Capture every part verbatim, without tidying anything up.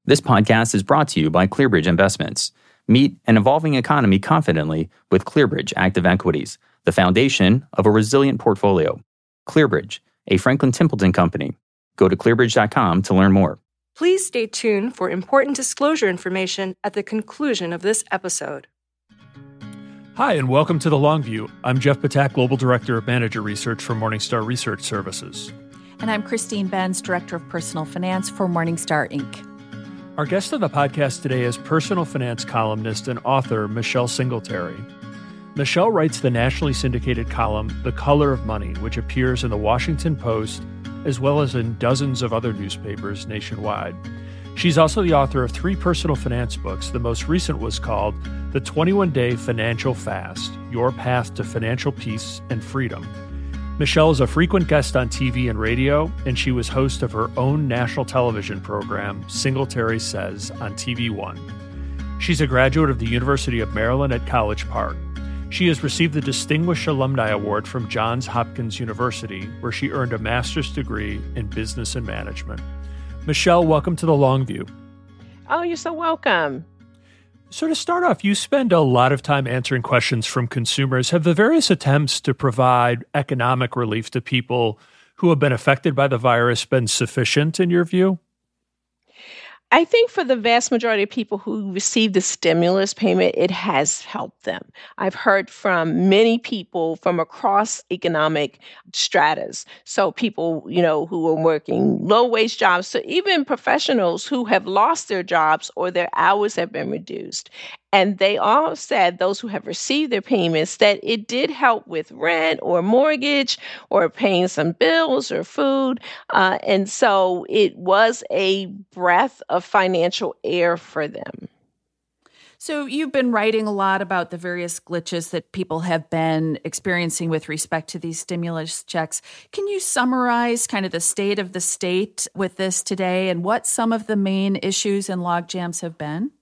This podcast is brought to you by ClearBridge Investments. Meet an evolving economy confidently with ClearBridge Active Equities, the foundation of a resilient portfolio. ClearBridge, a Franklin Templeton company. Go to clearbridge dot com to learn more. Please stay tuned for important disclosure information at the conclusion of this episode. Hi, and welcome to The Long View. I'm Jeff Patak, Global Director of Manager Research for Morningstar Research Services. And I'm Christine Benz, Director of Personal Finance for Morningstar, Incorporated. Our guest on the podcast today is personal finance columnist and author Michelle Singletary. Michelle writes the nationally syndicated column The Color of Money, which appears in the Washington Post as well as in dozens of other newspapers nationwide. She's also the author of three personal finance books. The most recent was called The twenty-one day Financial Fast, Your Path to Financial Peace and Freedom. Michelle is a frequent guest on T V and radio, and she was host of her own national television program, Singletary Says, on T V One. She's a graduate of the University of Maryland at College Park. She has received the Distinguished Alumni Award from Johns Hopkins University, where she earned a master's degree in business and management. Michelle, welcome to The Long View. Oh, you're so welcome. So to start off, you spend a lot of time answering questions from consumers. Have the various attempts to provide economic relief to people who have been affected by the virus been sufficient in your view? I think for the vast majority of people who received the stimulus payment, it has helped them. I've heard from many people from across economic stratas. So people, you know, who are working low-wage jobs, so even professionals who have lost their jobs or their hours have been reduced. And they all said, those who have received their payments, that it did help with rent or mortgage or paying some bills or food. Uh, and so it was a breath of financial air for them. So you've been writing a lot about the various glitches that people have been experiencing with respect to these stimulus checks. Can you summarize kind of the state of the state with this today and what some of the main issues and logjams have been?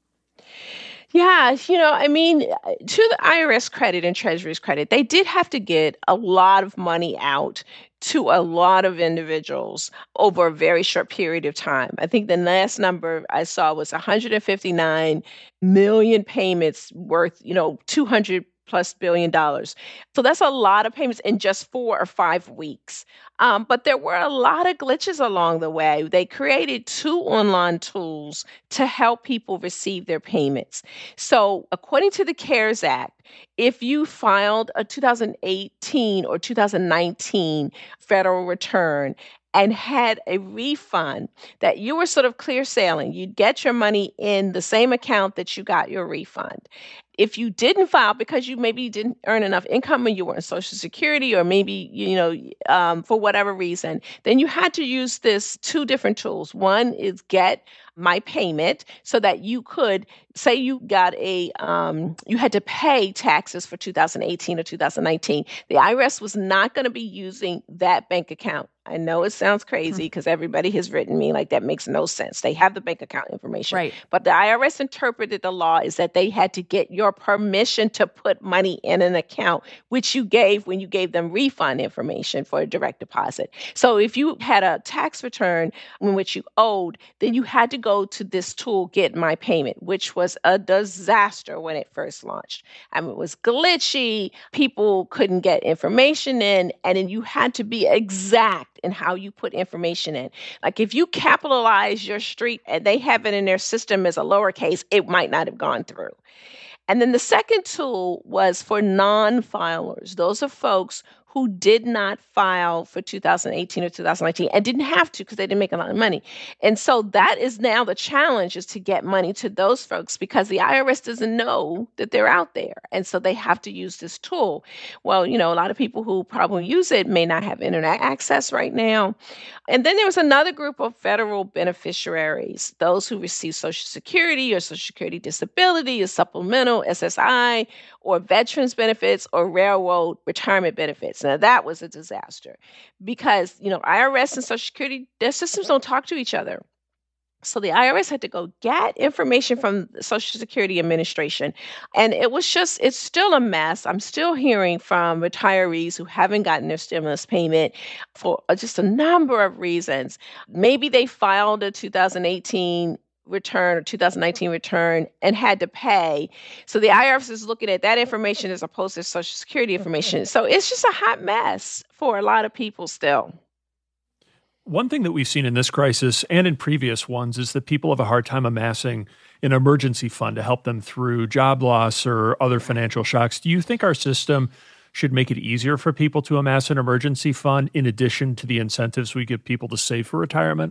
Yeah, you know, I mean, to the I R S credit and Treasury's credit, they did have to get a lot of money out to a lot of individuals over a very short period of time. I think the last number I saw was one hundred fifty-nine million payments worth, you know, two hundred plus billion dollars. So that's a lot of payments in just four or five weeks. Um, but there were a lot of glitches along the way. They created two online tools to help people receive their payments. So according to the CARES Act, if you filed a two thousand eighteen or two thousand nineteen federal return and had a refund, that you were sort of clear sailing, you'd get your money in the same account that you got your refund. If you didn't file because you maybe didn't earn enough income when you were on Social Security, or maybe, you know, um, for whatever reason, then you had to use this two different tools. One is Get My Payment, so that you could say you got a, um, you had to pay taxes for two thousand eighteen or two thousand nineteen. The I R S was not going to be using that bank account. I know it sounds crazy because everybody has written me like that makes no sense. They have the bank account information. Right. But the I R S interpreted the law is that they had to get your permission to put money in an account, which you gave when you gave them refund information for a direct deposit. So if you had a tax return in which you owed, then you had to go to this tool, Get My Payment, which was a disaster when it first launched. I mean, it was glitchy. People couldn't get information in, and then you had to be exact in how you put information in. Like if you capitalize your street and they have it in their system as a lowercase, it might not have gone through. And then the second tool was for non-filers. Those are folks who did not file for two thousand eighteen or two thousand nineteen and didn't have to because they didn't make a lot of money. And so that is now the challenge, is to get money to those folks because the I R S doesn't know that they're out there. And so they have to use this tool. Well, you know, a lot of people who probably use it may not have internet access right now. And then there was another group of federal beneficiaries, those who receive Social Security or Social Security disability or supplemental S S I or veterans benefits or railroad retirement benefits. Now that was a disaster because, you know, I R S and Social Security, their systems don't talk to each other. So the I R S had to go get information from the Social Security Administration. And it was just, it's still a mess. I'm still hearing from retirees who haven't gotten their stimulus payment for just a number of reasons. Maybe they filed a two thousand eighteen return or two thousand nineteen return and had to pay. So the I R S is looking at that information as opposed to Social Security information. So it's just a hot mess for a lot of people still. One thing that we've seen in this crisis and in previous ones is that people have a hard time amassing an emergency fund to help them through job loss or other financial shocks. Do you think our system should make it easier for people to amass an emergency fund in addition to the incentives we give people to save for retirement?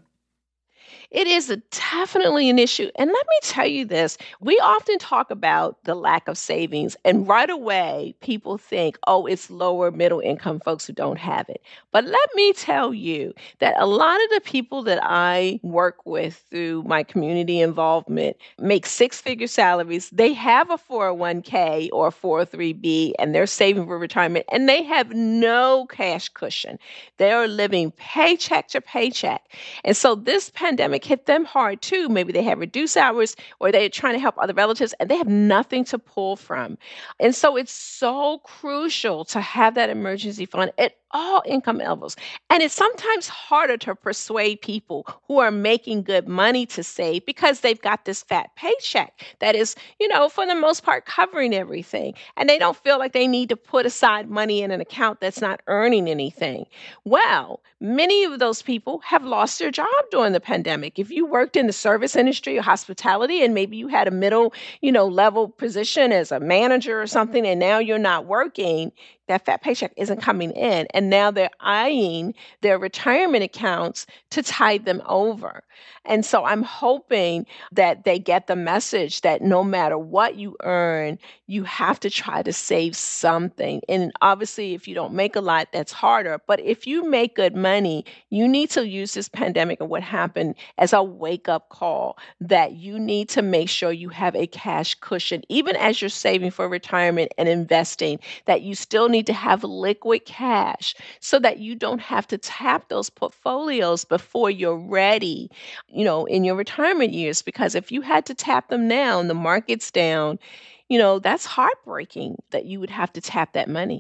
It is a, definitely an issue. And let me tell you this, we often talk about the lack of savings, and right away people think, oh, it's lower middle income folks who don't have it. But let me tell you that a lot of the people that I work with through my community involvement make six-figure salaries. They have a four oh one k or four oh three b, and they're saving for retirement, and they have no cash cushion. They are living paycheck to paycheck. And so this pandemic hit them hard too. Maybe they have reduced hours or they're trying to help other relatives and they have nothing to pull from. And so it's so crucial to have that emergency fund at all income levels. And it's sometimes harder to persuade people who are making good money to save because they've got this fat paycheck that is, you know, for the most part covering everything. And they don't feel like they need to put aside money in an account that's not earning anything. Well, many of those people have lost their job during the pandemic. If you worked in the service industry or hospitality and maybe you had a middle, you know, level position as a manager or something, and now you're not working, that fat paycheck isn't coming in. And now they're eyeing their retirement accounts to tide them over. And so I'm hoping that they get the message that no matter what you earn, you have to try to save something. And obviously, if you don't make a lot, that's harder. But if you make good money, you need to use this pandemic and what happened as a wake-up call that you need to make sure you have a cash cushion, even as you're saving for retirement and investing, that you still need to have liquid cash so that you don't have to tap those portfolios before you're ready, you know, in your retirement years. Because if you had to tap them now and the market's down, you know, that's heartbreaking that you would have to tap that money.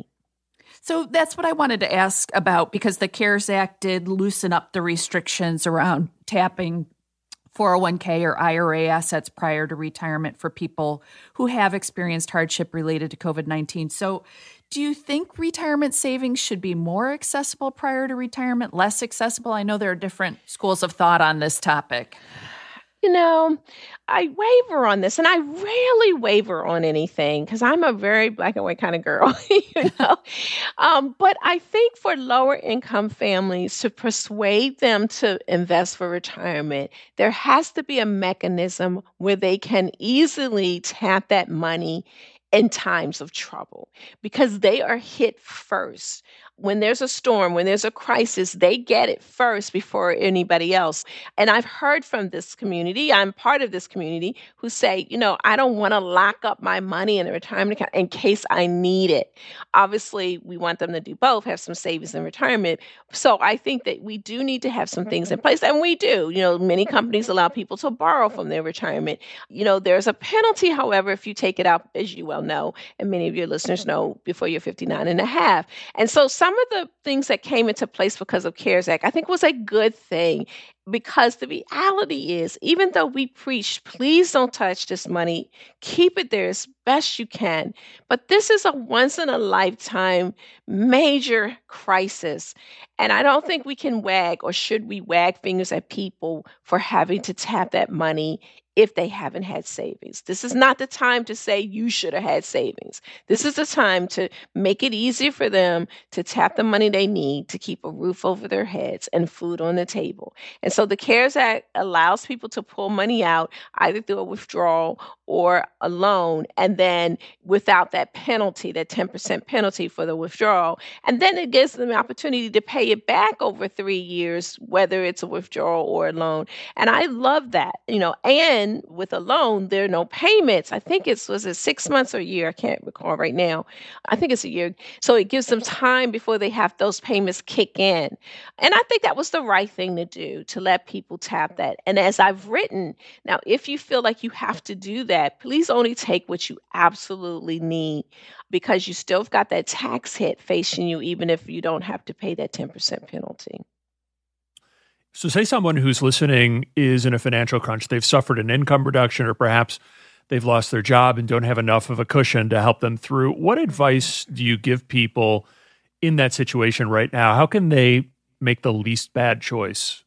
So that's what I wanted to ask about, because the CARES Act did loosen up the restrictions around tapping four oh one k or I R A assets prior to retirement for people who have experienced hardship related to COVID nineteen. So do you think retirement savings should be more accessible prior to retirement, less accessible? I know there are different schools of thought on this topic. You know, I waver on this, and I rarely waver on anything because I'm a very black and white kind of girl, you know. Um, but I think for lower income families, to persuade them to invest for retirement, there has to be a mechanism where they can easily tap that money in times of trouble because they are hit first. When there's a storm, when there's a crisis, they get it first before anybody else. And I've heard from this community, I'm part of this community, who say, you know, I don't want to lock up my money in a retirement account in case I need it. Obviously, we want them to do both, have some savings in retirement. So I think that we do need to have some things in place. And we do. You know, many companies allow people to borrow from their retirement. You know, there's a penalty, however, if you take it out, as you well know, and many of your listeners know, before you're fifty-nine and a half. And so some of the things that came into place because of CARES Act, I think was a good thing, because the reality is, even though we preach, please don't touch this money, keep it there as best you can. But this is a once in a lifetime major crisis. And I don't think we can wag, or should we wag fingers at people for having to tap that money if they haven't had savings. This is not the time to say you should have had savings. This is the time to make it easier for them to tap the money they need to keep a roof over their heads and food on the table. And so the CARES Act allows people to pull money out either through a withdrawal or a loan, and then without that penalty, that ten percent penalty for the withdrawal. And then it gives them the opportunity to pay it back over three years, whether it's a withdrawal or a loan. And I love that, you know, and with a loan, there are no payments. I think it's, was it six months or a year? I can't recall right now. I think it's a year. So it gives them time before they have those payments kick in. And I think that was the right thing to do, to let people tap that. And as I've written, now, if you feel like you have to do that, please only take what you absolutely need, because you still have got that tax hit facing you, even if you don't have to pay that ten percent penalty. So say someone who's listening is in a financial crunch. They've suffered an income reduction, or perhaps they've lost their job and don't have enough of a cushion to help them through. What advice do you give people in that situation right now? How can they make the least bad choice?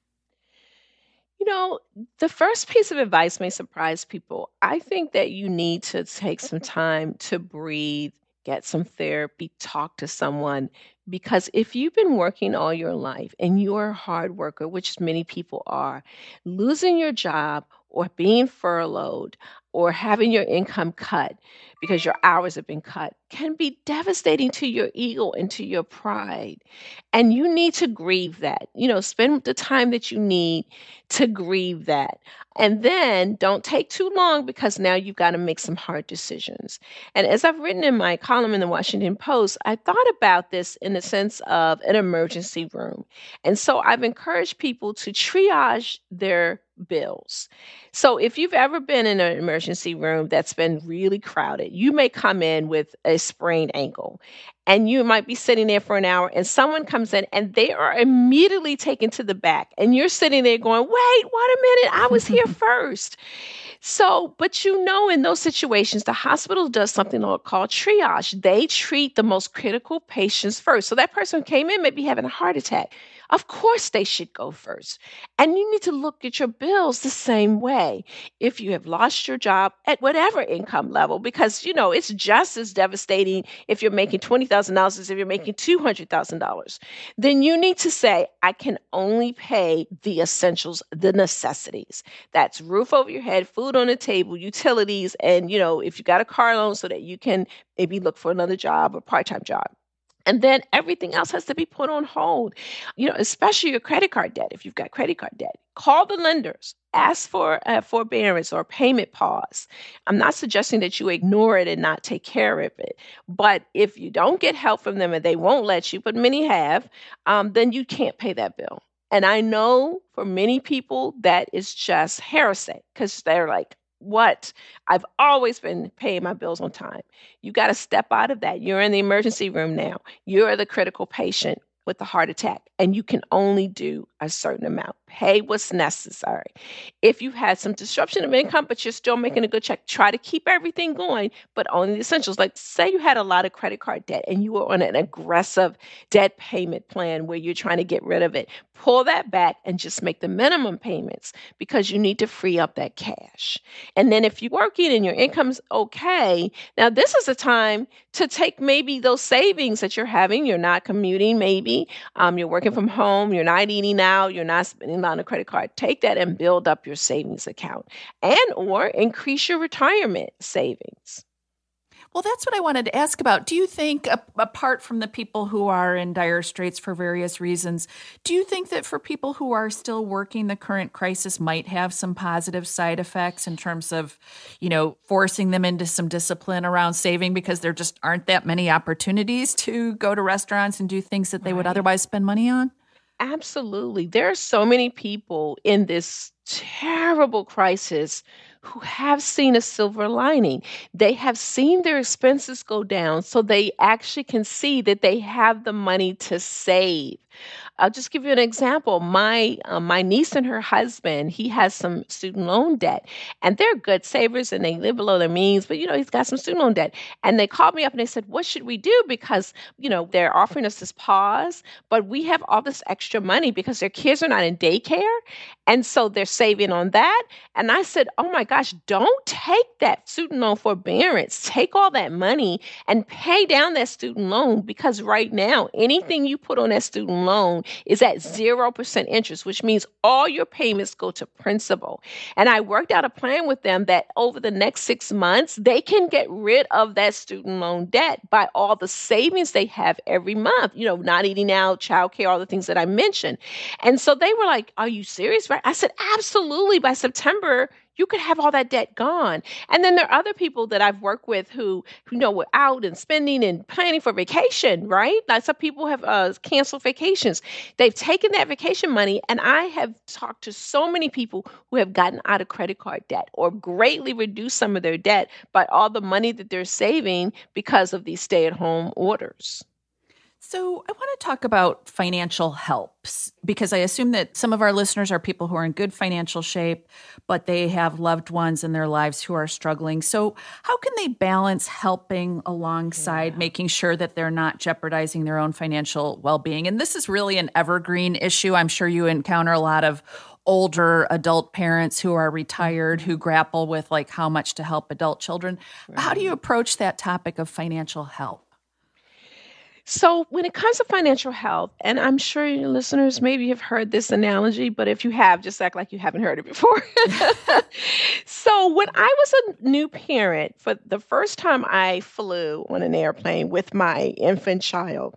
You know, the first piece of advice may surprise people. I think that you need to take some time to breathe, get some therapy, talk to someone. Because if you've been working all your life and you're a hard worker, which many people are, losing your job or being furloughed or having your income cut because your hours have been cut can be devastating to your ego and to your pride. And you need to grieve that. You know, spend the time that you need to grieve that. And then don't take too long, because now you've got to make some hard decisions. And as I've written in my column in the Washington Post, I thought about this in the sense of an emergency room. And so I've encouraged people to triage their bills. So if you've ever been in an emergency room that's been really crowded, you may come in with a sprained ankle, and you might be sitting there for an hour, and someone comes in and they are immediately taken to the back, and you're sitting there going, wait, wait a minute, I was here first. So, but you know, in those situations, the hospital does something called triage. They treat the most critical patients first. So that person came in maybe having a heart attack. Of course, they should go first. And you need to look at your bills the same way. If you have lost your job at whatever income level, because, you know, it's just as devastating if you're making twenty thousand dollars as if you're making two hundred thousand dollars, then you need to say, I can only pay the essentials, the necessities. That's roof over your head, food on the table, utilities, and, you know, if you got a car loan so that you can maybe look for another job, a part-time job. And then everything else has to be put on hold, you know, especially your credit card debt. If you've got credit card debt, call the lenders, ask for uh, forbearance or payment pause. I'm not suggesting that you ignore it and not take care of it. But if you don't get help from them and they won't let you, but many have, um, then you can't pay that bill. And I know for many people that is just heresy, because they're like, what? I've always been paying my bills on time. You got to step out of that. You're in the emergency room now. You're the critical patient with a heart attack, and you can only do a certain amount. Pay what's necessary. If you've had some disruption of income, but you're still making a good check, try to keep everything going, but only the essentials. Like, say you had a lot of credit card debt and you were on an aggressive debt payment plan where you're trying to get rid of it. Pull that back and just make the minimum payments, because you need to free up that cash. And then if you're working and your income's okay, now this is a time to take maybe those savings that you're having. You're not commuting, maybe. Um, you're working from home. You're not eating out. You're not spending on a credit card. Take that and build up your savings account, and or increase your retirement savings. Well, that's what I wanted to ask about. Do you think, a- apart from the people who are in dire straits for various reasons, do you think that for people who are still working, the current crisis might have some positive side effects in terms of, you know, forcing them into some discipline around saving, because there just aren't that many opportunities to go to restaurants and do things that they would Right. otherwise spend money on? Absolutely. There are so many people in this terrible crisis who have seen a silver lining. They have seen their expenses go down, so they actually can see that they have the money to save. I'll just give you an example. My uh, my niece and her husband, he has some student loan debt, and they're good savers and they live below their means, but you know, he's got some student loan debt. And they called me up and they said, what should we do? Because, you know, they're offering us this pause, but we have all this extra money because their kids are not in daycare. And so they're saving on that. And I said, oh my gosh, don't take that student loan forbearance. Take all that money and pay down that student loan, because right now, anything you put on that student loan is at zero percent interest, which means all your payments go to principal. And I worked out a plan with them that over the next six months, they can get rid of that student loan debt by all the savings they have every month, you know, not eating out, childcare, all the things that I mentioned. And so they were like, are you serious? Right? I said, absolutely. By September, you could have all that debt gone. And then there are other people that I've worked with who, who know, were out and spending and planning for vacation, right? Like some people have uh, canceled vacations. They've taken that vacation money, and I have talked to so many people who have gotten out of credit card debt or greatly reduced some of their debt by all the money that they're saving because of these stay-at-home orders. So I want to talk about financial helps because I assume that some of our listeners are people who are in good financial shape, but they have loved ones in their lives who are struggling. So how can they balance helping alongside yeah. making sure that they're not jeopardizing their own financial well-being? And this is really an evergreen issue. I'm sure you encounter a lot of older adult parents who are retired, who grapple with like how much to help adult children. Right. How do you approach that topic of financial help? So when it comes to financial health, and I'm sure your listeners maybe have heard this analogy, but if you have, just act like you haven't heard it before. So when I was a new parent, for the first time I flew on an airplane with my infant child,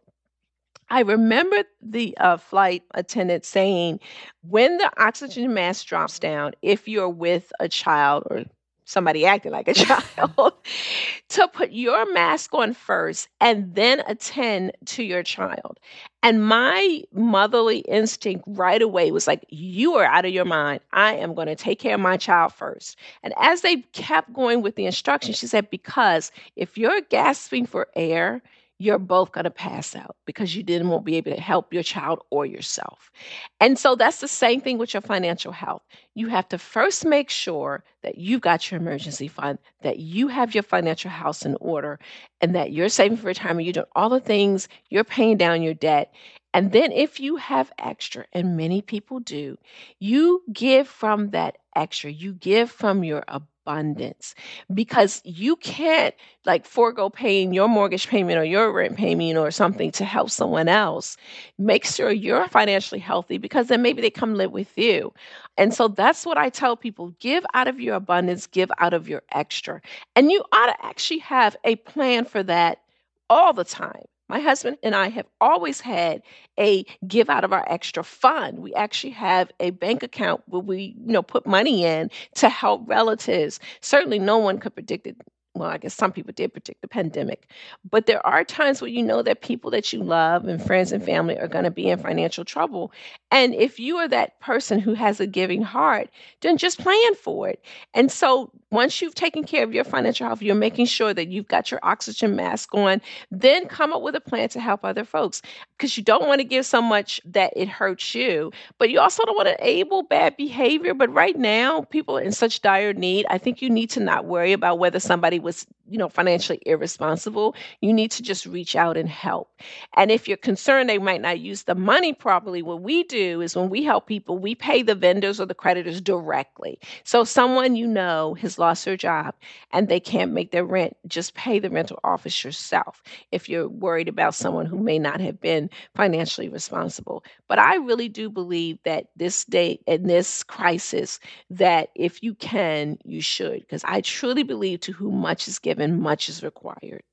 I remember the uh, flight attendant saying, when the oxygen mask drops down, if you're with a child or somebody acting like a child, to put your mask on first and then attend to your child. And my motherly instinct right away was like, you are out of your mind. I am going to take care of my child first. And as they kept going with the instructions, she said, because if you're gasping for air, you're both going to pass out because you didn't won't be able to help your child or yourself. And so that's the same thing with your financial health. You have to first make sure that you've got your emergency fund, that you have your financial house in order, and that you're saving for retirement. You're doing all the things, you're paying down your debt. And then if you have extra, and many people do, you give from that extra. You give from your abundance because you can't like forego paying your mortgage payment or your rent payment or something to help someone else. Make sure you're financially healthy because then maybe they come live with you. And so that's what I tell people. Give out of your abundance, give out of your extra. And you ought to actually have a plan for that all the time. My husband and I have always had a give out of our extra fund. We actually have a bank account where we, you know, put money in to help relatives. Certainly no one could predict it. Well, I guess some people did predict the pandemic, but there are times where you know that people that you love and friends and family are going to be in financial trouble. And if you are that person who has a giving heart, then just plan for it. And so once you've taken care of your financial health, you're making sure that you've got your oxygen mask on, then come up with a plan to help other folks because you don't want to give so much that it hurts you, but you also don't want to enable bad behavior. But right now, people are in such dire need. I think you need to not worry about whether somebody was, you know, financially irresponsible. You need to just reach out and help. And if you're concerned they might not use the money properly, what we do is when we help people, we pay the vendors or the creditors directly. So someone you know has lost their job and they can't make their rent, just pay the rental office yourself if you're worried about someone who may not have been financially responsible. But I really do believe that this day in this crisis, that if you can, you should, because I truly believe to whom much is given, much is required.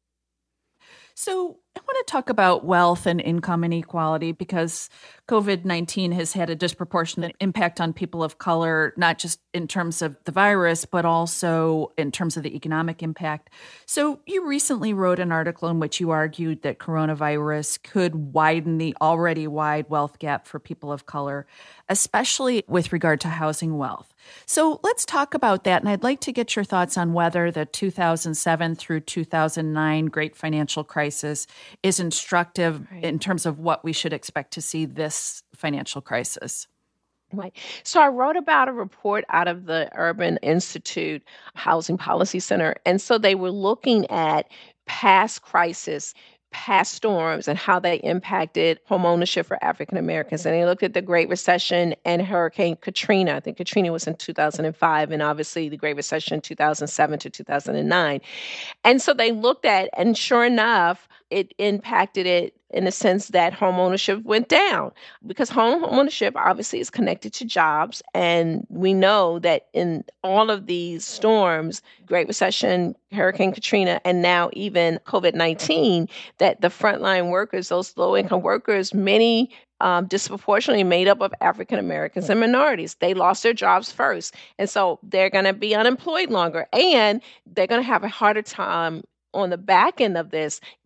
So I want to talk about wealth and income inequality because COVID nineteen has had a disproportionate impact on people of color, not just in terms of the virus, but also in terms of the economic impact. So you recently wrote an article in which you argued that coronavirus could widen the already wide wealth gap for people of color, especially with regard to housing wealth. So let's talk about that. And I'd like to get your thoughts on whether the two thousand seven through two thousand nine great financial crisis is instructive right. in terms of what we should expect to see this financial crisis. Right. So I wrote about a report out of the Urban Institute Housing Policy Center. And so they were looking at past crises, past storms, and how they impacted home ownership for African Americans. And they looked at the Great Recession and Hurricane Katrina. I think Katrina was in two thousand five, and obviously the Great Recession in two thousand seven to two thousand nine. And so they looked at, and sure enough, it impacted it in the sense that home ownership went down because home ownership obviously is connected to jobs. And we know that in all of these storms, Great Recession, Hurricane Katrina, and now even COVID nineteen, that the frontline workers, those low-income workers, many um, disproportionately made up of African Americans and minorities. They lost their jobs first. And so they're going to be unemployed longer, and they're going to have a harder time on the back end of this,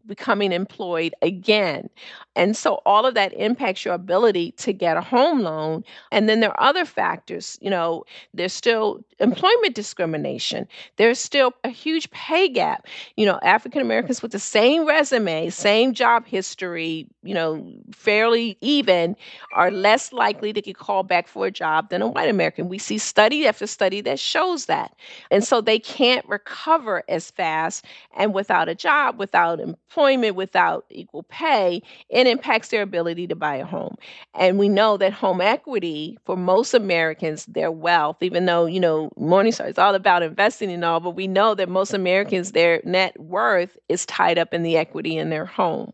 becoming employed again. And so all of that impacts your ability to get a home loan. And then there are other factors. You know, there's still employment discrimination. There's still a huge pay gap. You know, African Americans with the same resume, same job history, you know, fairly even, are less likely to get called back for a job than a white American. We see study after study that shows that. And so they can't recover as fast. And without a job, without employment, without equal pay, it impacts their ability to buy a home. And we know that home equity, for most Americans, their wealth, even though, you know, Morningstar is all about investing and all, but we know that most Americans, their net worth is tied up in the equity in their home.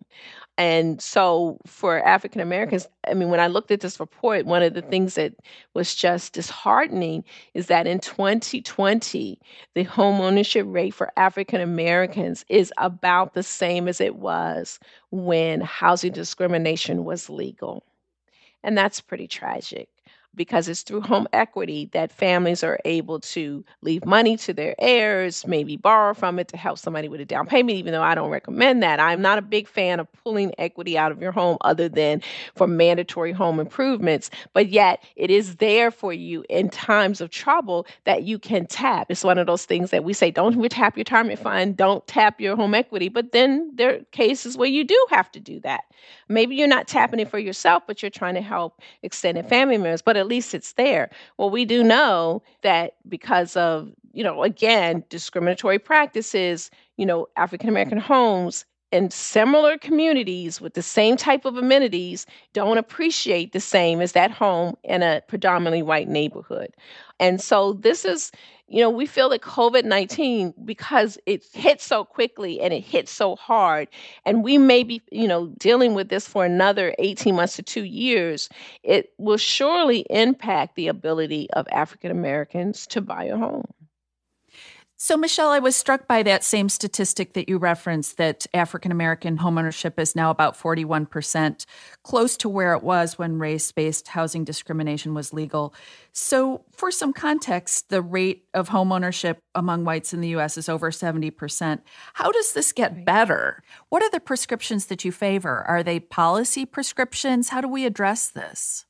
And so for African Americans, I mean, when I looked at this report, one of the things that was just disheartening is that in twenty twenty, the home ownership rate for African Americans is about the same as it was when housing discrimination was legal. And that's pretty tragic, because it's through home equity that families are able to leave money to their heirs, maybe borrow from it to help somebody with a down payment, even though I don't recommend that. I'm not a big fan of pulling equity out of your home other than for mandatory home improvements, but yet it is there for you in times of trouble that you can tap. It's one of those things that we say, don't tap your retirement fund, don't tap your home equity, but then there are cases where you do have to do that. Maybe you're not tapping it for yourself, but you're trying to help extended family members, but at least it's there. Well, we do know that because of, you know, again, discriminatory practices, you know, African American homes in similar communities with the same type of amenities don't appreciate the same as that home in a predominantly white neighborhood. And so this is, you know, we feel that COVID nineteen, because it hit so quickly and it hit so hard, and we may be, you know, dealing with this for another eighteen months to two years, it will surely impact the ability of African Americans to buy a home. So, Michelle, I was struck by that same statistic that you referenced, that African-American homeownership is now about forty-one percent, close to where it was when race-based housing discrimination was legal. So, for some context, the rate of homeownership among whites in the U S is over seventy percent. How does this get better? What are the prescriptions that you favor? Are they policy prescriptions? How do we address this?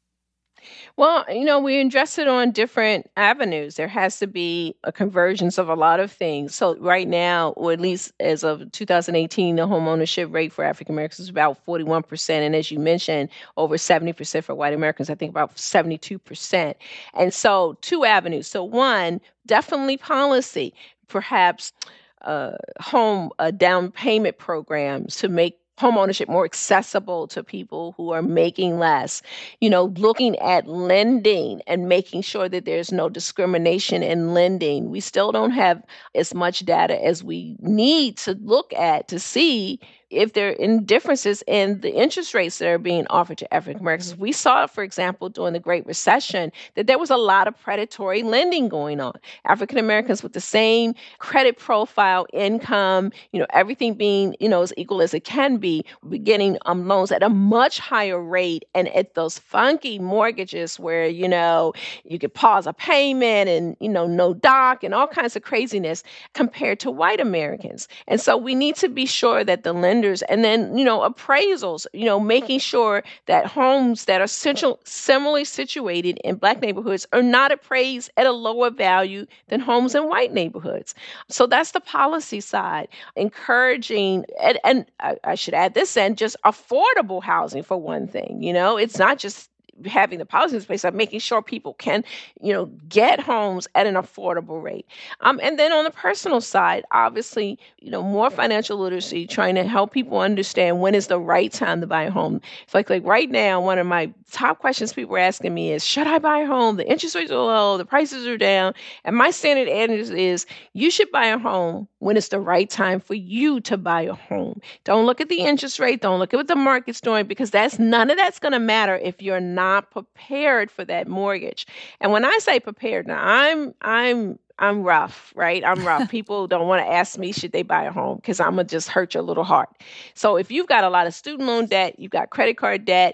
Well, you know, we address it on different avenues. There has to be a convergence of a lot of things. So right now, or at least as of two thousand eighteen, the home ownership rate for African Americans is about forty-one percent. And as you mentioned, over seventy percent for white Americans, I think about seventy-two percent. And so two avenues. So one, definitely policy, perhaps uh, home uh, down payment programs to make home ownership more accessible to people who are making less, you know, looking at lending and making sure that there's no discrimination in lending. We still don't have as much data as we need to look at to see if there are differences in the interest rates that are being offered to African Americans. We saw, for example, during the Great Recession, that there was a lot of predatory lending going on. African Americans with the same credit profile, income, you know, everything being, you know, as equal as it can be, getting um, loans at a much higher rate, and at those funky mortgages where, you know, you could pause a payment and, you know, no doc and all kinds of craziness compared to white Americans. And so we need to be sure that the lenders, and then, you know, appraisals, you know, making sure that homes that are central, similarly situated in Black neighborhoods are not appraised at a lower value than homes in white neighborhoods. So that's the policy side, encouraging, and, and I, I should add this in, just affordable housing for one thing. You know, it's not just having the policy in place of making sure people can, you know, get homes at an affordable rate. Um, and then on the personal side, obviously, you know, more financial literacy, trying to help people understand when is the right time to buy a home. It's like, like right now, one of my top questions people are asking me is, should I buy a home? The interest rates are low, the prices are down. And my standard answer is, you should buy a home when it's the right time for you to buy a home. Don't look at the interest rate. Don't look at what the market's doing, because that's none of that's going to matter if you're not prepared for that mortgage. And when I say prepared, now I'm I'm I'm rough, right? I'm rough. People don't want to ask me, should they buy a home? Because I'm going to just hurt your little heart. So if you've got a lot of student loan debt, you've got credit card debt,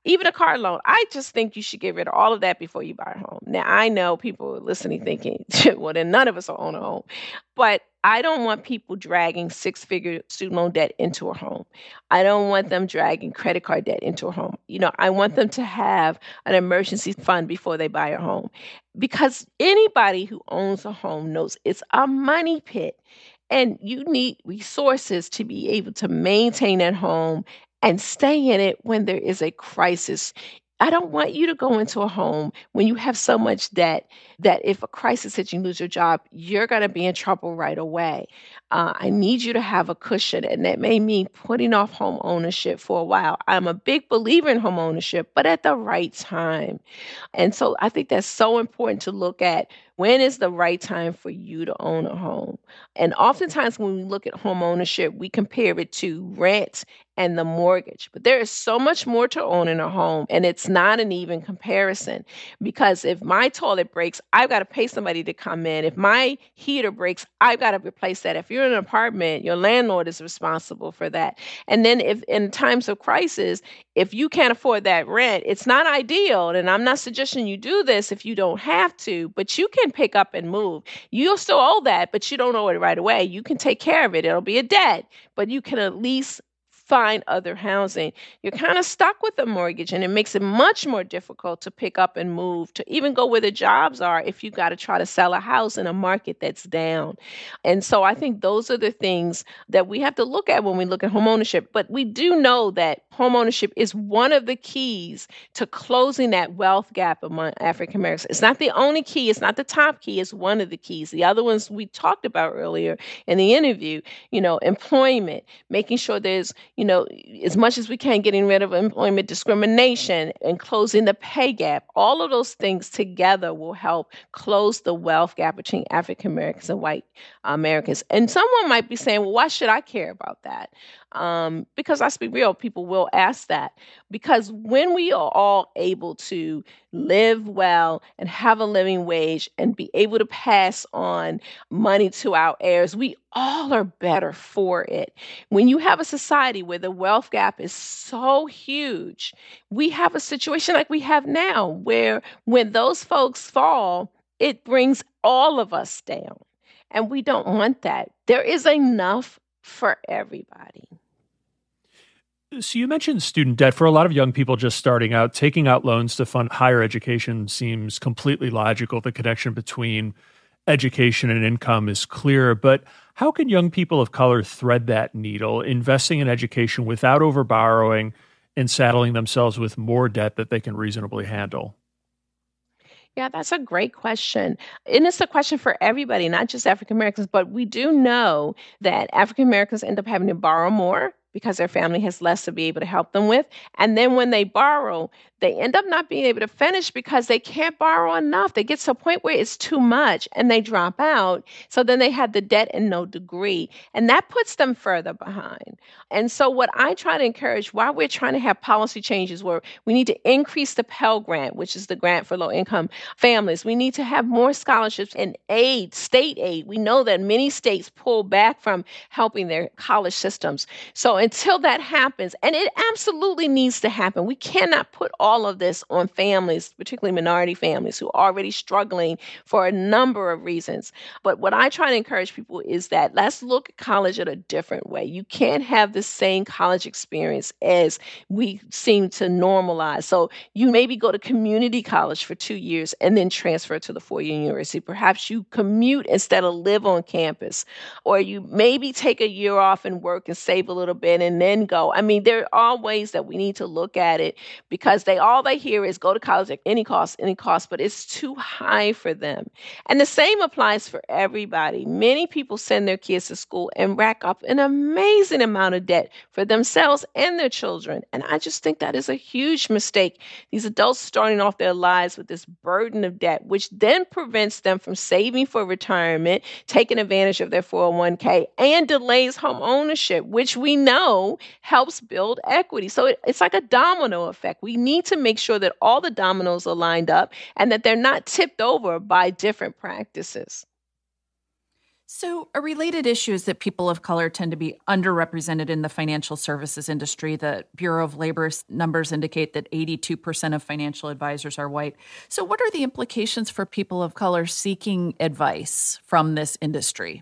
even a car loan. I just think you should get rid of all of that before you buy a home. Now, I know people are listening thinking, well, then none of us will own a home. But I don't want people dragging six-figure student loan debt into a home. I don't want them dragging credit card debt into a home. You know, I want them to have an emergency fund before they buy a home. Because anybody who owns a home knows it's a money pit. And you need resources to be able to maintain that home and stay in it when there is a crisis. I don't want you to go into a home when you have so much debt that if a crisis hits you, lose your job, you're going to be in trouble right away. Uh, I need you to have a cushion, and that may mean putting off home ownership for a while. I'm a big believer in home ownership, but at the right time. And so I think that's so important to look at. When is the right time for you to own a home? And oftentimes when we look at home ownership, we compare it to rent and the mortgage. But there is so much more to owning a home, and it's not an even comparison. Because if my toilet breaks, I've got to pay somebody to come in. If my heater breaks, I've got to replace that. If you're in an apartment, your landlord is responsible for that. And then if in times of crisis, if you can't afford that rent, it's not ideal. And I'm not suggesting you do this if you don't have to, but you can pick up and move. You'll still owe that, but you don't owe it right away. You can take care of it. It'll be a debt, but you can at least find other housing. You're kind of stuck with a mortgage, and it makes it much more difficult to pick up and move, to even go where the jobs are if you got to try to sell a house in a market that's down. And so I think those are the things that we have to look at when we look at home ownership. But we do know that home ownership is one of the keys to closing that wealth gap among African Americans. It's not the only key. It's not the top key. It's one of the keys. The other ones we talked about earlier in the interview, you know, employment, making sure there's, you know, as much as we can, getting rid of employment discrimination and closing the pay gap. All of those things together will help close the wealth gap between African Americans and white Americans. And someone might be saying, well, why should I care about that? Um, because let's be real, people will ask that. Because when we are all able to live well and have a living wage and be able to pass on money to our heirs, we all are better for it. When you have a society where the wealth gap is so huge, we have a situation like we have now, where when those folks fall, it brings all of us down. And we don't want that. There is enough for everybody. So you mentioned student debt. For a lot of young people just starting out, taking out loans to fund higher education seems completely logical. The connection between education and income is clear. But how can young people of color thread that needle, investing in education without overborrowing and saddling themselves with more debt that they can reasonably handle? Yeah, that's a great question. And it's a question for everybody, not just African Americans, but we do know that African Americans end up having to borrow more because their family has less to be able to help them with. And then when they borrow, they end up not being able to finish because they can't borrow enough. They get to a point where it's too much and they drop out. So then they have the debt and no degree. And that puts them further behind. And so what I try to encourage while we're trying to have policy changes where we need to increase the Pell Grant, which is the grant for low-income families. We need to have more scholarships and aid, state aid. We know that many states pull back from helping their college systems. So until that happens, and it absolutely needs to happen, we cannot put all all of this on families, particularly minority families who are already struggling for a number of reasons. But what I try to encourage people is that let's look at college in a different way. You can't have the same college experience as we seem to normalize. So you maybe go to community college for two years and then transfer to the four-year university. Perhaps you commute instead of live on campus. Or you maybe take a year off and work and save a little bit and then go. I mean, there are ways that we need to look at it because they all they hear is go to college at any cost, any cost, but it's too high for them. And the same applies for everybody. Many people send their kids to school and rack up an amazing amount of debt for themselves and their children. And I just think that is a huge mistake. These adults starting off their lives with this burden of debt, which then prevents them from saving for retirement, taking advantage of their four oh one k, and delays home ownership, which we know helps build equity. So it, it's like a domino effect. We need to make sure that all the dominoes are lined up and that they're not tipped over by different practices. So a related issue is that people of color tend to be underrepresented in the financial services industry. The Bureau of Labor numbers indicate that eighty-two percent of financial advisors are white. So what are the implications for people of color seeking advice from this industry?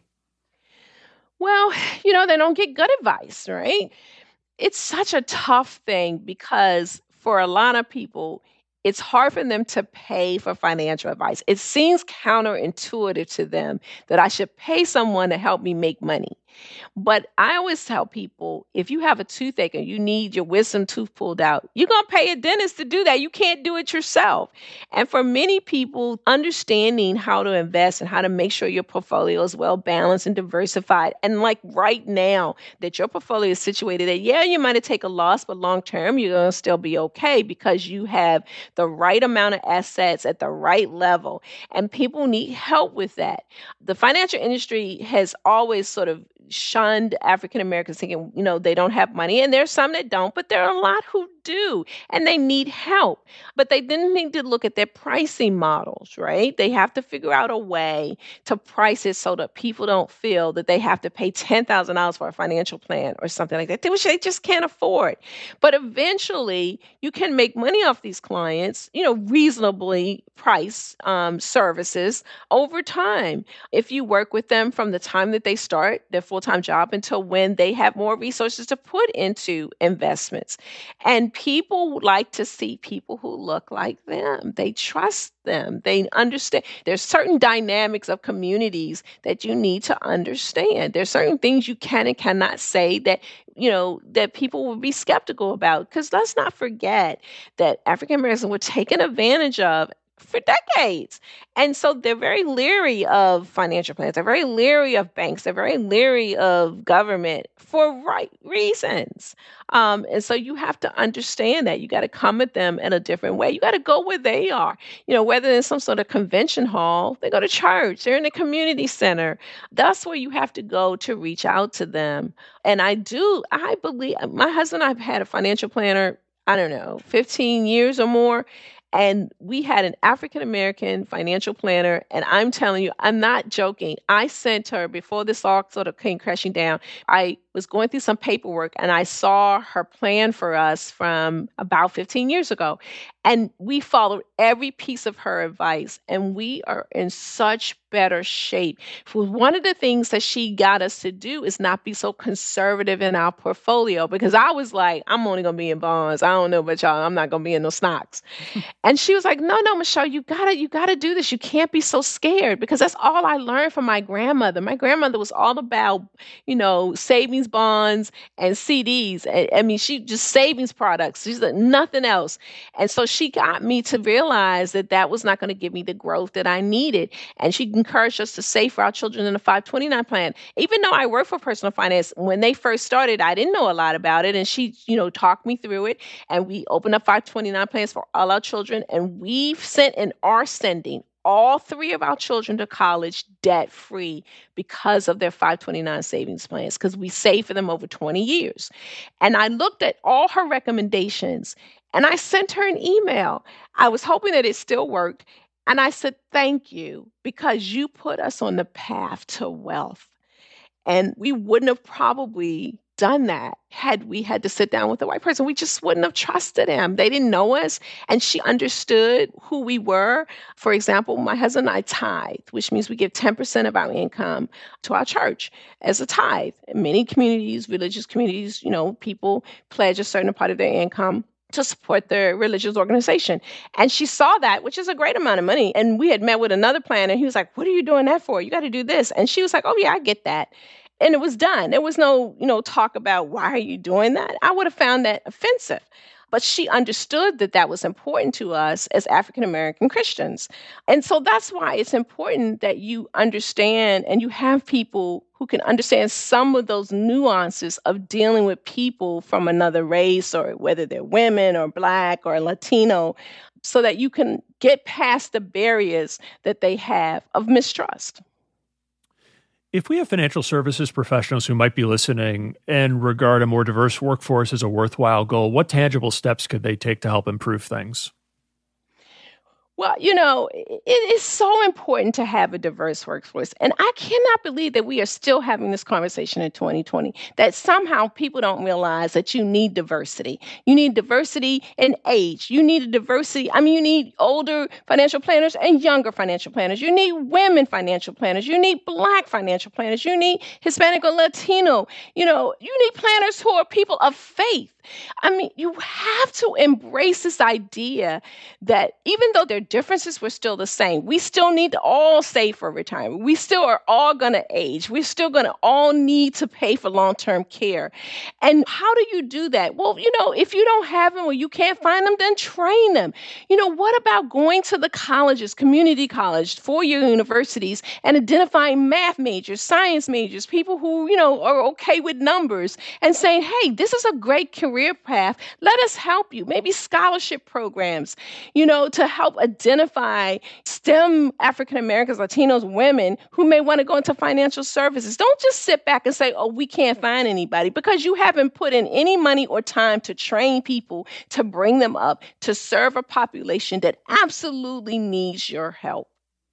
Well, you know, they don't get good advice, right? It's such a tough thing because for a lot of people, it's hard for them to pay for financial advice. It seems counterintuitive to them that I should pay someone to help me make money. But I always tell people, if you have a toothache and you need your wisdom tooth pulled out, you're going to pay a dentist to do that. You can't do it yourself. And for many people, understanding how to invest and how to make sure your portfolio is well balanced and diversified, and like right now, that your portfolio is situated that, yeah, you might have taken a loss, but long term, you're going to still be okay because you have the right amount of assets at the right level. And people need help with that. The financial industry has always sort of shunned African Americans, thinking, you know, they don't have money. And there's some that don't, but there are a lot who do, and they need help. But they then need to look at their pricing models, right? They have to figure out a way to price it so that people don't feel that they have to pay ten thousand dollars for a financial plan or something like that, which they just can't afford. But eventually, you can make money off these clients, you know, reasonably priced um, services over time. If you work with them from the time that they start their full-time job until when they have more resources to put into investments. And people like to see people who look like them. They trust them. They understand. There's certain dynamics of communities that you need to understand. There's certain things you can and cannot say that, you know, that people will be skeptical about. Because let's not forget that African Americans were taken advantage of for decades. And so they're very leery of financial plans. They're very leery of banks. They're very leery of government for right reasons. Um, and so you have to understand that. You got to come at them in a different way. You got to go where they are. You know, whether in some sort of convention hall, they go to church, they're in a community center. That's where you have to go to reach out to them. And I do, I believe, my husband and I have had a financial planner, I don't know, fifteen years or more. And we had an African-American financial planner. And I'm telling you, I'm not joking. I sent her, before this all sort of came crashing down, I was going through some paperwork and I saw her plan for us from about fifteen years ago. And we followed every piece of her advice. And we are in such better shape. One of the things that she got us to do is not be so conservative in our portfolio, because I was like, I'm only going to be in bonds. I don't know about y'all. I'm not going to be in no stocks. And she was like, no, no, Michelle, you gotta, you gotta do this. You can't be so scared, because that's all I learned from my grandmother. My grandmother was all about, you know, savings bonds and C Ds. I, I mean, she just savings products. She's like nothing else. And so she got me to realize that that was not going to give me the growth that I needed. And she encouraged us to save for our children in the five twenty-nine plan. Even though I work for personal finance, when they first started, I didn't know a lot about it. And she, you know, talked me through it. And we opened up five twenty-nine plans for all our children. And we've sent and are sending all three of our children to college debt-free because of their five twenty-nine savings plans, because we saved for them over twenty years. And I looked at all her recommendations and I sent her an email. I was hoping that it still worked. And I said, thank you, because you put us on the path to wealth. And we wouldn't have probably done that had we had to sit down with a white person. We just wouldn't have trusted him. They didn't know us, and she understood who we were. For example, my husband and I tithe, which means we give ten percent of our income to our church as a tithe. In many communities, religious communities, you know, people pledge a certain part of their income to support their religious organization. And she saw that, which is a great amount of money. And we had met with another planner. He was like, what are you doing that for? You got to do this. And she was like, oh yeah, I get that. And it was done. There was no, you know, talk about why are you doing that? I would have found that offensive. But she understood that that was important to us as African-American Christians. And so that's why it's important that you understand and you have people who can understand some of those nuances of dealing with people from another race, or whether they're women or Black or Latino, so that you can get past the barriers that they have of mistrust. If we have financial services professionals who might be listening and regard a more diverse workforce as a worthwhile goal, what tangible steps could they take to help improve things? Well, you know, it is so important to have a diverse workforce. And I cannot believe that we are still having this conversation in twenty twenty, that somehow people don't realize that you need diversity. You need diversity in age. You need a diversity. I mean, you need older financial planners and younger financial planners. You need women financial planners. You need Black financial planners. You need Hispanic or Latino. You know, you need planners who are people of faith. I mean, you have to embrace this idea that even though their differences were still the same, we still need to all save for retirement. We still are all going to age. We're still going to all need to pay for long-term care. And how do you do that? Well, you know, if you don't have them or you can't find them, then train them. You know, what about going to the colleges, community college, four-year universities, and identifying math majors, science majors, people who, you know, are okay with numbers, and saying, hey, this is a great career path. Let us help you. Maybe scholarship programs, you know, to help identify STEM African Americans, Latinos, women who may want to go into financial services. Don't just sit back and say, oh, we can't find anybody, because you haven't put in any money or time to train people, to bring them up, to serve a population that absolutely needs your help.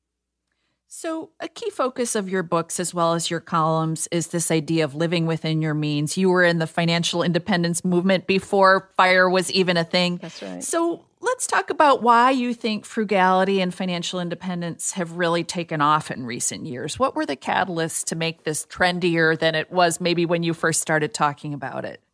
So a key focus of your books as well as your columns is this idea of living within your means. You were in the financial independence movement before FIRE was even a thing. That's right. So let's talk about why you think frugality and financial independence have really taken off in recent years. What were the catalysts to make this trendier than it was maybe when you first started talking about it?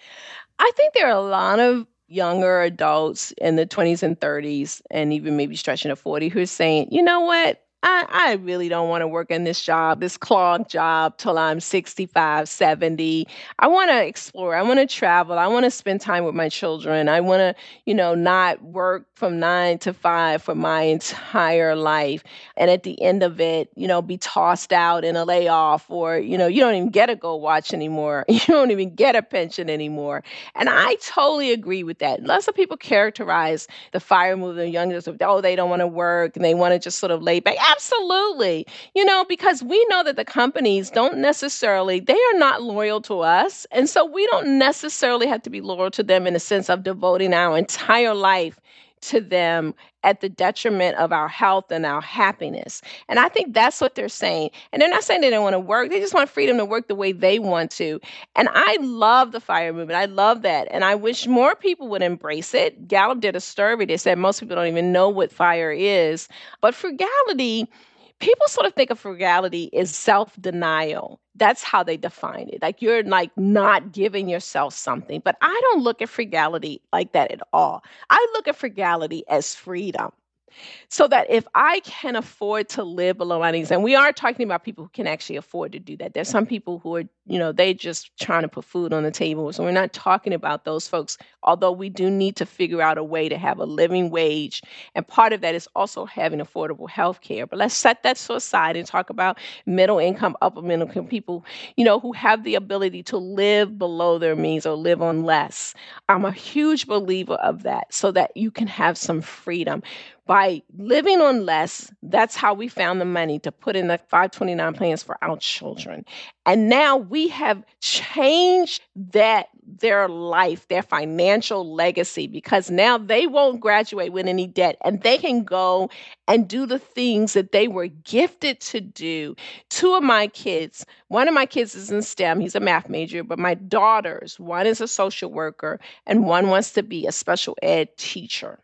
I think there are a lot of younger adults in the twenties and thirties, and even maybe stretching to forty, who are saying, you know what? I, I really don't want to work in this job, this clogged job, till I'm sixty-five, seventy. I want to explore. I want to travel. I want to spend time with my children. I want to, you know, not work from nine to five for my entire life. And at the end of it, you know, be tossed out in a layoff, or, you know, you don't even get a Go Watch anymore. You don't even get a pension anymore. And I totally agree with that. Lots of people characterize the FIRE movement, youngsters, of, oh, they don't want to work and they want to just sort of lay back. Absolutely. You know, because we know that the companies don't necessarily, they are not loyal to us. And so we don't necessarily have to be loyal to them in the sense of devoting our entire life to them at the detriment of our health and our happiness. And I think that's what they're saying. And they're not saying they don't want to work. They just want freedom to work the way they want to. And I love the FIRE movement. I love that. And I wish more people would embrace it. Gallup did a survey. They said most people don't even know what FIRE is. But frugality, people sort of think of frugality as self-denial. That's how they define it. Like you're like not giving yourself something. But I don't look at frugality like that at all. I look at frugality as freedom. So that if I can afford to live below my means, and we are talking about people who can actually afford to do that. There's some people who are, you know, they just trying to put food on the table. So we're not talking about those folks, although we do need to figure out a way to have a living wage. And part of that is also having affordable health care. But let's set that to aside and talk about middle income, upper middle income people, you know, who have the ability to live below their means or live on less. I'm a huge believer of that, so that you can have some freedom. By living on less, that's how we found the money to put in the five twenty-nine plans for our children. And now we have changed that, their life, their financial legacy, because now they won't graduate with any debt and they can go and do the things that they were gifted to do. Two of my kids, one of my kids is in STEM, he's a math major, but my daughters, one is a social worker and one wants to be a special ed teacher.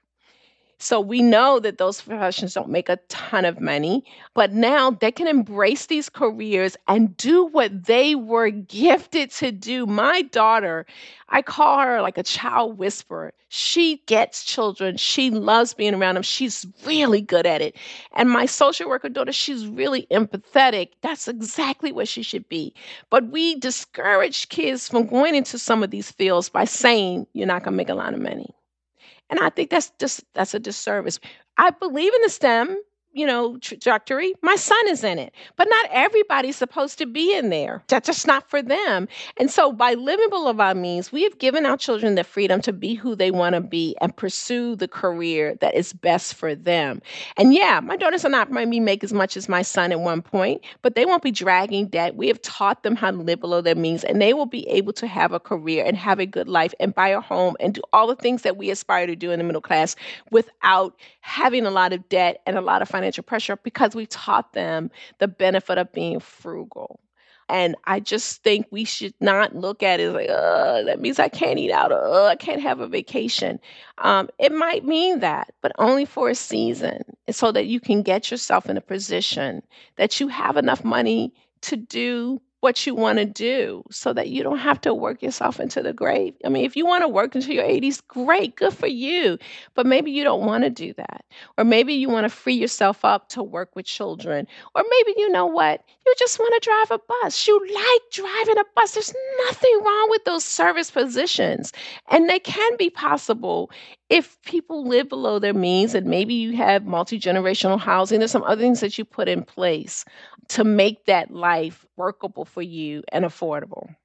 So we know that those professions don't make a ton of money, but now they can embrace these careers and do what they were gifted to do. My daughter, I call her like a child whisperer. She gets children. She loves being around them. She's really good at it. And my social worker daughter, she's really empathetic. That's exactly what she should be. But we discourage kids from going into some of these fields by saying, you're not going to make a lot of money. And I think that's just, that's a disservice. I believe in the STEM, you know, trajectory, my son is in it. But not everybody's supposed to be in there. That's just not for them. And so by living below our means, we have given our children the freedom to be who they want to be and pursue the career that is best for them. And yeah, my daughters are not maybe make as much as my son at one point, but they won't be dragging debt. We have taught them how to live below their means, and they will be able to have a career and have a good life and buy a home and do all the things that we aspire to do in the middle class without having a lot of debt and a lot of financial pressure, because we taught them the benefit of being frugal. And I just think we should not look at it as like, uh, that means I can't eat out, or uh, I can't have a vacation. Um, it might mean that, but only for a season, so that you can get yourself in a position that you have enough money to do what you want to do, so that you don't have to work yourself into the grave. I mean, if you want to work until your eighties, great, good for you. But maybe you don't want to do that. Or maybe you want to free yourself up to work with children. Or maybe, you know what, you just want to drive a bus. You like driving a bus. There's nothing wrong with those service positions. And they can be possible if people live below their means, and maybe you have multi-generational housing. There's some other things that you put in place to make that life workable for you and affordable.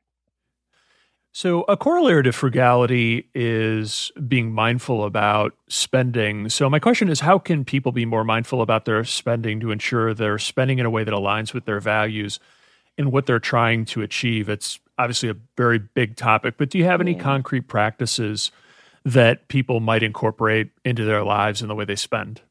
So a corollary to frugality is being mindful about spending. So my question is, how can people be more mindful about their spending to ensure they're spending in a way that aligns with their values and what they're trying to achieve? It's obviously a very big topic, but do you have any Yeah. concrete practices that people might incorporate into their lives and the way they spend?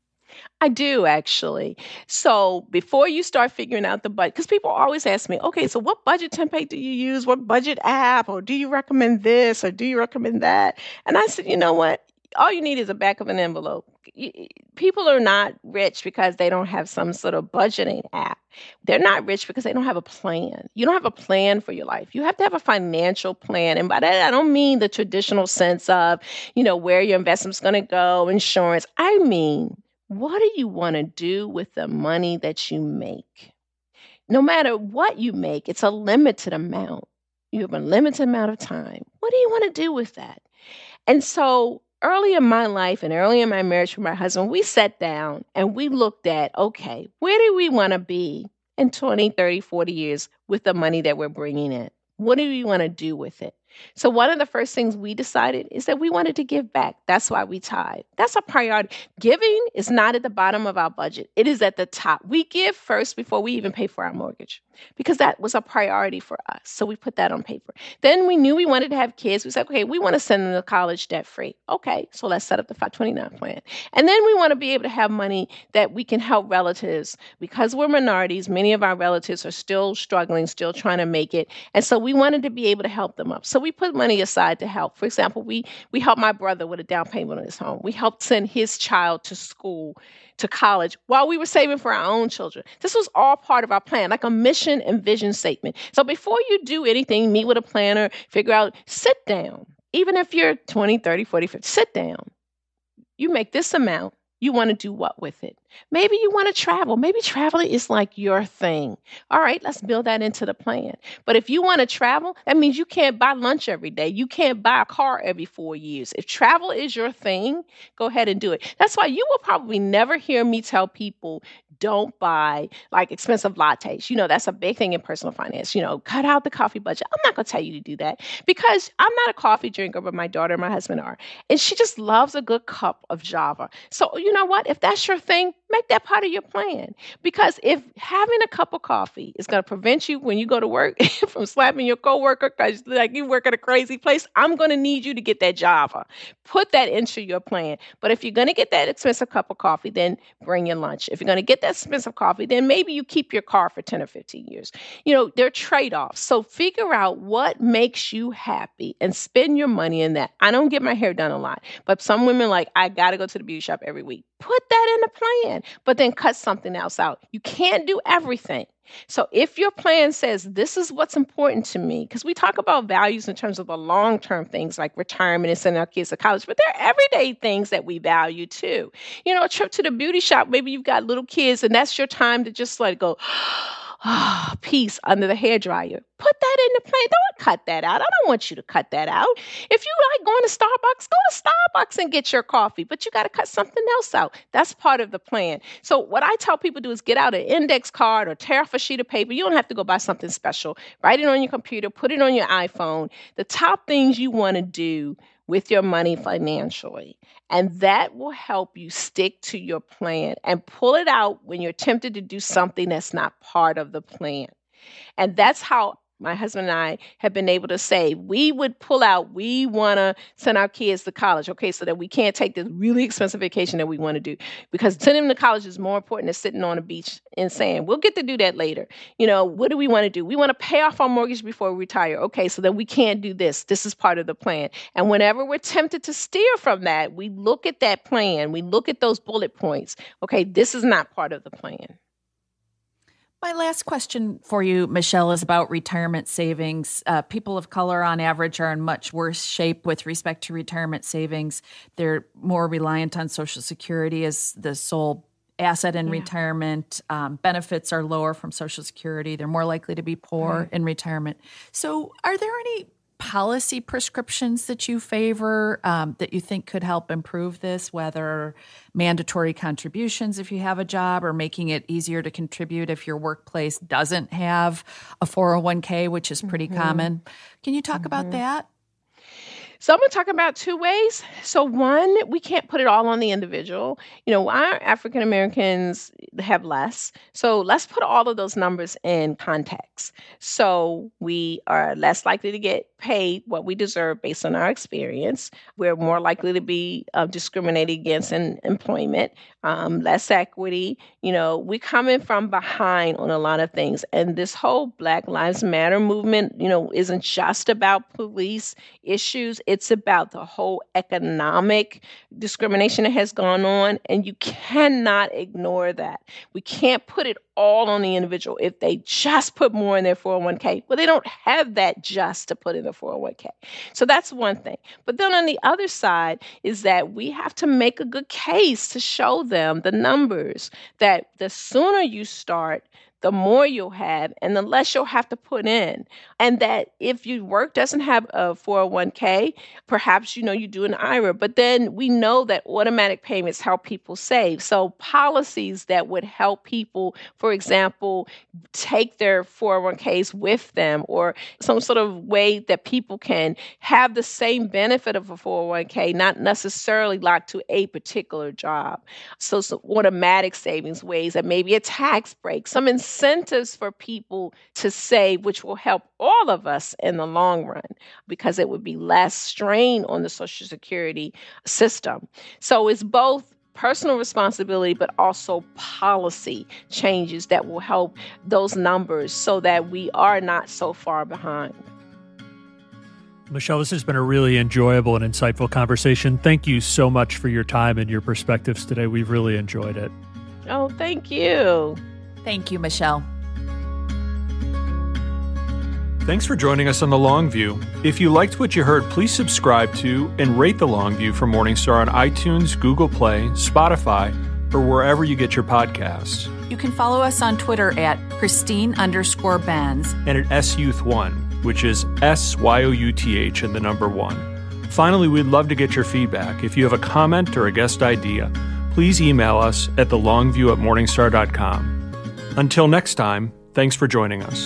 I do, actually. So before you start figuring out the budget, because people always ask me, okay, so what budget template do you use? What budget app? Or do you recommend this? Or do you recommend that? And I said, you know what? All you need is a back of an envelope. Y- y- People are not rich because they don't have some sort of budgeting app. They're not rich because they don't have a plan. You don't have a plan for your life. You have to have a financial plan. And by that, I don't mean the traditional sense of, you know, where your investment's going to go, insurance. I mean, what do you want to do with the money that you make? No matter what you make, it's a limited amount. You have a limited amount of time. What do you want to do with that? And so early in my life and early in my marriage with my husband, we sat down and we looked at, okay, where do we want to be in twenty, thirty, forty years with the money that we're bringing in? What do we want to do with it? So one of the first things we decided is that we wanted to give back. That's why we tithe. That's a priority. Giving is not at the bottom of our budget. It is at the top. We give first before we even pay for our mortgage, because that was a priority for us. So we put that on paper. Then we knew we wanted to have kids. We said, okay, we want to send them to college debt free. Okay, so let's set up the five twenty-nine plan. And then we want to be able to have money that we can help relatives. Because we're minorities, many of our relatives are still struggling, still trying to make it. And so we wanted to be able to help them up. So we put money aside to help. For example, we we helped my brother with a down payment on his home. We helped send his child to school, to college, while we were saving for our own children. This was all part of our plan, like a mission and vision statement. So before you do anything, meet with a planner, figure out, sit down. Even if you're twenty, thirty, forty, fifty, sit down. You make this amount. You want to do what with it? Maybe you want to travel. Maybe traveling is like your thing. All right, let's build that into the plan. But if you want to travel, that means you can't buy lunch every day. You can't buy a car every four years. If travel is your thing, go ahead and do it. That's why you will probably never hear me tell people, don't buy like expensive lattes. You know, that's a big thing in personal finance. You know, cut out the coffee budget. I'm not going to tell you to do that, because I'm not a coffee drinker, but my daughter and my husband are. And she just loves a good cup of Java. So you know what? If that's your thing, make that part of your plan. Because if having a cup of coffee is going to prevent you when you go to work from slapping your coworker because like you work at a crazy place, I'm going to need you to get that Java. Put that into your plan. But if you're going to get that expensive cup of coffee, then bring your lunch. If you're going to get that expensive coffee, then maybe you keep your car for ten or fifteen years. You know, there are trade-offs. So figure out what makes you happy and spend your money in that. I don't get my hair done a lot, but some women like, I got to go to the beauty shop every week. Put that in the plan, but then cut something else out. You can't do everything. So if your plan says, this is what's important to me, because we talk about values in terms of the long-term things like retirement and sending our kids to college, but there are everyday things that we value too. You know, a trip to the beauty shop, maybe you've got little kids and that's your time to just like go, ah, piece under the hairdryer. Put that in the plan. Don't cut that out. I don't want you to cut that out. If you like going to Starbucks, go to Starbucks and get your coffee, but you got to cut something else out. That's part of the plan. So what I tell people to do is get out an index card or tear off a sheet of paper. You don't have to go buy something special. Write it on your computer, put it on your iPhone. The top things you want to do with your money financially. And that will help you stick to your plan and pull it out when you're tempted to do something that's not part of the plan. And that's how my husband and I have been able to say, we would pull out, we want to send our kids to college, okay, so that we can't take this really expensive vacation that we want to do. Because sending them to college is more important than sitting on a beach and saying, we'll get to do that later. You know, what do we want to do? We want to pay off our mortgage before we retire. Okay, so then we can't do this. This is part of the plan. And whenever we're tempted to steer from that, we look at that plan. We look at those bullet points. Okay, this is not part of the plan. My last question for you, Michelle, is about retirement savings. Uh, people of color, on average, are in much worse shape with respect to retirement savings. They're more reliant on Social Security as the sole asset in yeah. retirement. Um, benefits are lower from Social Security. They're more likely to be poor right. in retirement. So are there any policy prescriptions that you favor um, that you think could help improve this, whether mandatory contributions if you have a job or making it easier to contribute if your workplace doesn't have a four oh one k, which is pretty mm-hmm. common? Can you talk mm-hmm. about that? So I'm going to talk about two ways. So one, we can't put it all on the individual. You know, our African Americans have less. So let's put all of those numbers in context. So we are less likely to get paid what we deserve based on our experience. We're more likely to be uh, discriminated against in employment, um, less equity. You know, we're coming from behind on a lot of things. And this whole Black Lives Matter movement, you know, isn't just about police issues. It's about the whole economic discrimination that has gone on, and you cannot ignore that. We can't put it all on the individual. If they just put more in their four oh one k, well, they don't have that just to put in the four oh one k. So that's one thing. But then on the other side is that we have to make a good case to show them the numbers, that the sooner you start, the more you'll have and the less you'll have to put in. And that if your work doesn't have a four oh one k, perhaps, you know, you do an I R A, but then we know that automatic payments help people save. So policies that would help people, for example, take their four oh one k's with them, or some sort of way that people can have the same benefit of a four oh one k, not necessarily locked to a particular job. So some automatic savings ways, that maybe a tax break, some incentives for people to save, which will help all of us in the long run, because it would be less strain on the Social Security system. So it's both personal responsibility, but also policy changes that will help those numbers so that we are not so far behind. Michelle, this has been a really enjoyable and insightful conversation. Thank you so much for your time and your perspectives today. We've really enjoyed it. Oh, thank you. Thank you, Michelle. Thanks for joining us on The Long View. If you liked what you heard, please subscribe to and rate The Long View from Morningstar on iTunes, Google Play, Spotify, or wherever you get your podcasts. You can follow us on Twitter at Christine underscore Benz. And at S Youth One, which is S Y O U T H and the number one. Finally, we'd love to get your feedback. If you have a comment or a guest idea, please email us at the longview at morningstar dot com. Until next time, thanks for joining us.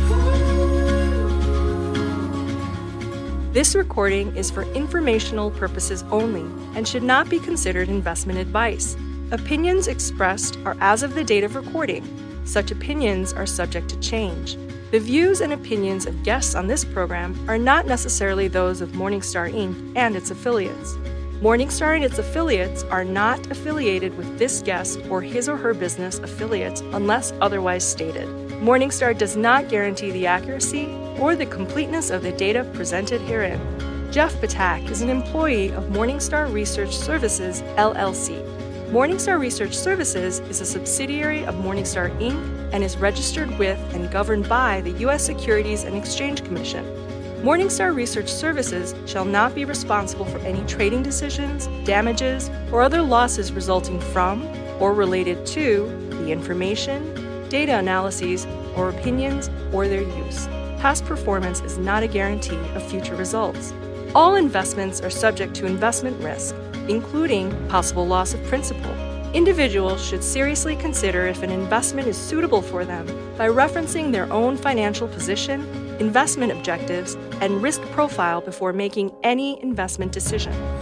This recording is for informational purposes only and should not be considered investment advice. Opinions expressed are as of the date of recording. Such opinions are subject to change. The views and opinions of guests on this program are not necessarily those of Morningstar Incorporated and its affiliates. Morningstar and its affiliates are not affiliated with this guest or his or her business affiliates unless otherwise stated. Morningstar does not guarantee the accuracy or the completeness of the data presented herein. Jeff Batak is an employee of Morningstar Research Services, L L C. Morningstar Research Services is a subsidiary of Morningstar Incorporated and is registered with and governed by the U S Securities and Exchange Commission. Morningstar Research Services shall not be responsible for any trading decisions, damages, or other losses resulting from or related to the information, data analyses, or opinions or their use. Past performance is not a guarantee of future results. All investments are subject to investment risk, including possible loss of principal. Individuals should seriously consider if an investment is suitable for them by referencing their own financial position, investment objectives, and risk profile before making any investment decision.